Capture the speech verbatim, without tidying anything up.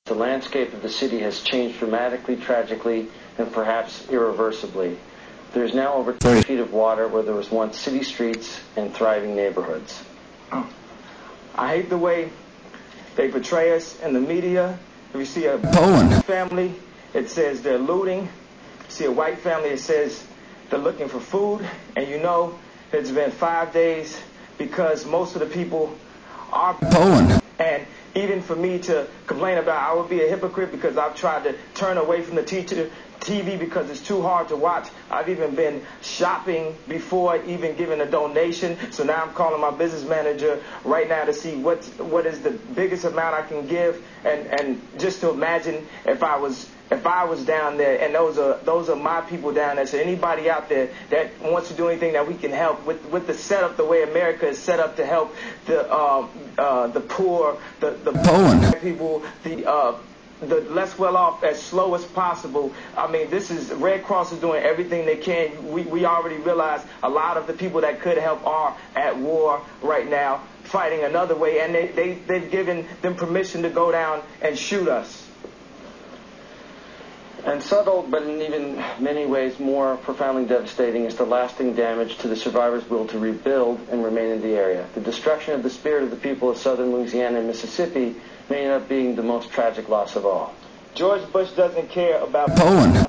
The landscape of the city has changed dramatically, tragically, and perhaps irreversibly. There is now over thirty feet of water where there was once city streets and thriving neighborhoods. I hate the way they portray us in the media. If you see a Poland family, it says they're looting. See a white family, it says they're looking for food. And you know it's been five days because most of the people are Poland. And even for me to complain about, I would be a hypocrite because I've tried to turn away from the teacher T V because it's too hard to watch. I've even been shopping before even giving a donation. So now I'm calling my business manager right now to see what what is the biggest amount I can give, and, and just to imagine if I was if I was down there, and those are those are my people down there. So anybody out there that wants to do anything that we can help with with the setup, the way America is set up to help the uh, uh, the poor, the the Poland people, the uh, the less well off as slow as possible. I mean, this is Red Cross is doing everything they can. We we already realize a lot of the people that could help are at war right now, fighting another way, and they, they they've given them permission to go down and shoot us. And subtle, but in even many ways more profoundly devastating, is the lasting damage to the survivors' will to rebuild and remain in the area. The destruction of the spirit of the people of southern Louisiana and Mississippi may end up being the most tragic loss of all. George Bush doesn't care about Poland.